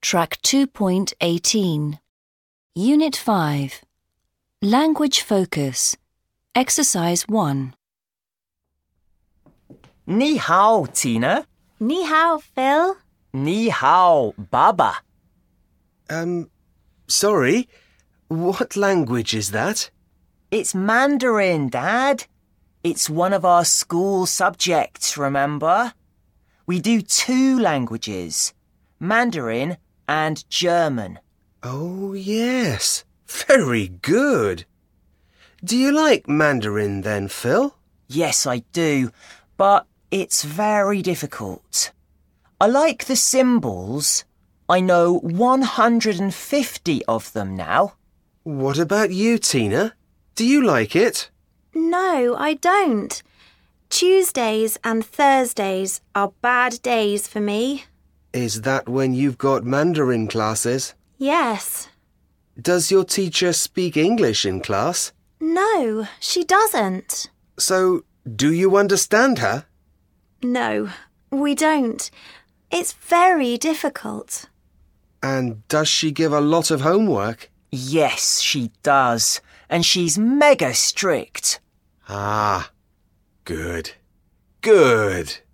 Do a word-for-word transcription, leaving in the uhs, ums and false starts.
Track two point eighteen. Unit five. Language Focus. Exercise one. 你好, Tina. 你好, Phil. 你好, Baba. Um, sorry, what language is that? It's Mandarin, Dad. It's one of our school subjects, remember? We do two languages, Mandarin and German. Oh, yes. Very good. Do you like Mandarin then, Phil? Yes, I do, but it's very difficult. I like the symbols. I know one hundred fifty of them now. What about you, Tina? Do you like it? No, I don't. Tuesdays and Thursdays are bad days for me. Is that when you've got Mandarin classes? Yes. Does your teacher speak English in class? No, she doesn't. So, do you understand her? No, we don't. It's very difficult. And does she give a lot of homework? Yes, she does. And she's mega strict. Ah, good. Good.